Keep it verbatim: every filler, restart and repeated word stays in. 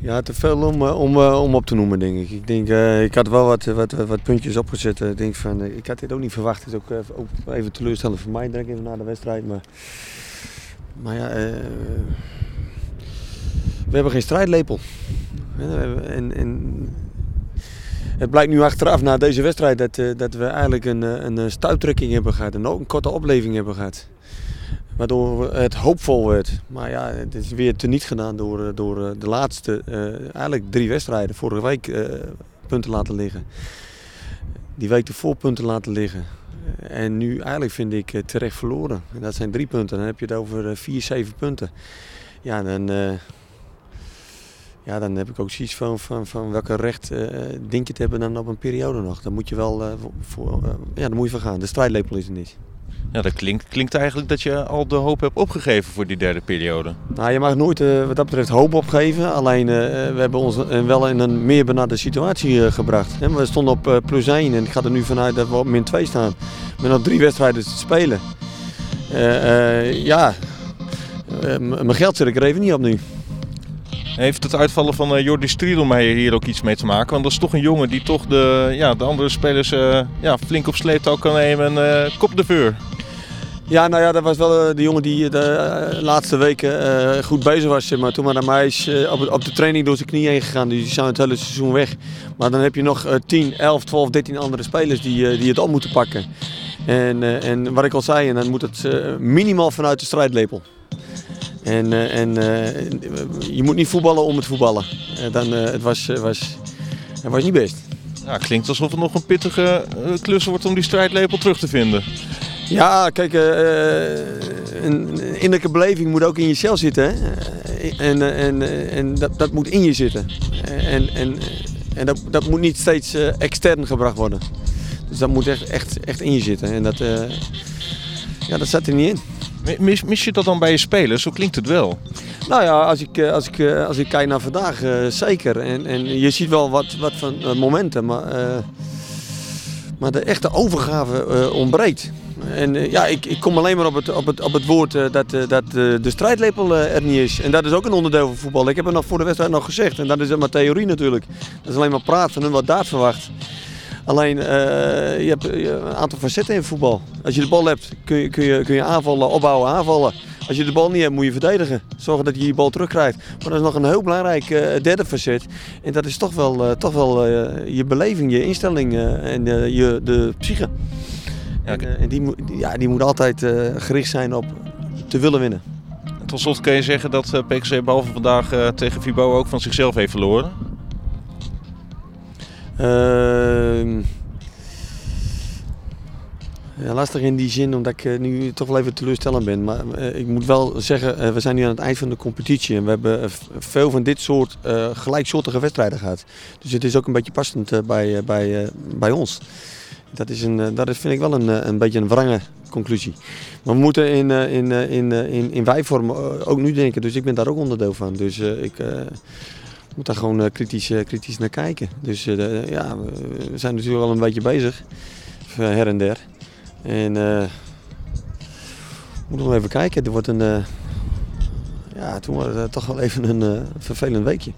Ja, te veel om, om, om op te noemen, denk ik. Ik, denk, uh, ik had wel wat, wat, wat puntjes opgezet. Ik, denk van, uh, ik had dit ook niet verwacht. Het is ook, uh, ook even teleurstellend voor mij, denk ik, even na de wedstrijd. Maar, maar ja, uh, we hebben geen strijdlepel. En, en, het blijkt nu achteraf na deze wedstrijd dat, uh, dat we eigenlijk een, een stuiptrekking hebben gehad. En ook een korte opleving hebben gehad. Waardoor het hoopvol werd. Maar ja, het is weer teniet gedaan door, door de laatste, uh, eigenlijk drie wedstrijden. Vorige week uh, punten laten liggen. Die week ervoor punten laten liggen. En nu eigenlijk vind ik uh, terecht verloren. En dat zijn drie punten. Dan heb je het over uh, vier, zeven punten. Ja, dan, uh, ja, dan heb ik ook zoiets van, van, van welke recht uh, denk je te hebben dan op een periode nog. Dan moet je wel uh, voor, uh, ja, dan moet je voor gaan. De strijdlepel is er niet. Ja, dat klinkt, klinkt eigenlijk dat je al de hoop hebt opgegeven voor die derde periode. Nou, je mag nooit uh, wat dat betreft hoop opgeven. Alleen uh, we hebben ons uh, wel in een meer benarde situatie uh, gebracht. He, we stonden op uh, plus één en ik ga er nu vanuit dat we op min twee staan. Met nog drie wedstrijden te spelen. Uh, uh, ja, uh, mijn geld zit ik er even niet op nu. Heeft het uitvallen van uh, Jordi Striedelmeijer hier ook iets mee te maken? Want dat is toch een jongen die toch de, ja, de andere spelers uh, ja, flink op sleeptouw kan nemen en uh, kop de veur. Ja, nou ja, dat was wel de jongen die de uh, laatste weken uh, goed bezig was. Maar toen maar naar mij is uh, op, op de training door zijn knie heen gegaan. Dus die zijn het hele seizoen weg. Maar dan heb je nog uh, tien, elf, twaalf, dertien andere spelers die, uh, die het op moeten pakken. En, uh, en wat ik al zei, en dan moet het uh, minimaal vanuit de strijdlepel. En, uh, en uh, je moet niet voetballen om het voetballen. Uh, dan, uh, het, was, uh, was, het was niet best. Ja, klinkt alsof het nog een pittige uh, klus wordt om die strijdlepel terug te vinden. Ja, kijk, uh, een innerlijke beleving moet ook in jezelf zitten. Hè? En, en, en dat, dat moet in je zitten. En, en, en dat, dat moet niet steeds uh, extern gebracht worden. Dus dat moet echt, echt, echt in je zitten. En dat, uh, ja, dat zat er niet in. Mis, mis je dat dan bij je spelers? Zo klinkt het wel. Nou ja, als ik, als ik, als ik kijk naar vandaag, uh, zeker. En, en je ziet wel wat, wat van uh, momenten, maar, uh, maar de echte overgave uh, ontbreekt. En uh, ja, ik, ik kom alleen maar op het, op het, op het woord uh, dat, uh, dat uh, de strijdlepel uh, er niet is. En dat is ook een onderdeel van voetbal. Ik heb het nog voor de wedstrijd nog gezegd. En dat is maar theorie natuurlijk. Dat is alleen maar praat van hun wat daad verwacht. Alleen, uh, je hebt een aantal facetten in voetbal. Als je de bal hebt, kun je, kun je, kun je aanvallen, opbouwen, aanvallen. Als je de bal niet hebt, moet je verdedigen. Zorgen dat je die bal terugkrijgt. Maar dat is nog een heel belangrijk uh, derde facet. En dat is toch wel, uh, toch wel uh, je beleving, je instelling uh, en uh, je, de psyche. Ja, en, uh, en die, ja, die moet altijd uh, gericht zijn op te willen winnen. Tot slot kun je zeggen dat uh, P K C behalve vandaag uh, tegen Vibo ook van zichzelf heeft verloren? Uh, ja, lastig in die zin, omdat ik uh, nu toch wel even teleurstellend ben. Maar uh, ik moet wel zeggen, uh, we zijn nu aan het eind van de competitie. En we hebben uh, veel van dit soort uh, gelijksoortige wedstrijden gehad. Dus het is ook een beetje passend uh, bij, uh, bij, uh, bij ons. Dat, is een, uh, dat is, vind ik wel een, een beetje een wrange conclusie. Maar we moeten in, uh, in, uh, in, uh, in, in wijvorm uh, ook nu denken. Dus ik ben daar ook onderdeel van. Dus uh, ik... Uh, Je moet daar gewoon uh, kritisch, uh, kritisch naar kijken. Dus uh, de, ja, we zijn natuurlijk wel een beetje bezig, her en der. En uh, we moeten nog even kijken. Er wordt een, uh, ja, toen wordt het uh, toch wel even een uh, vervelend weekje.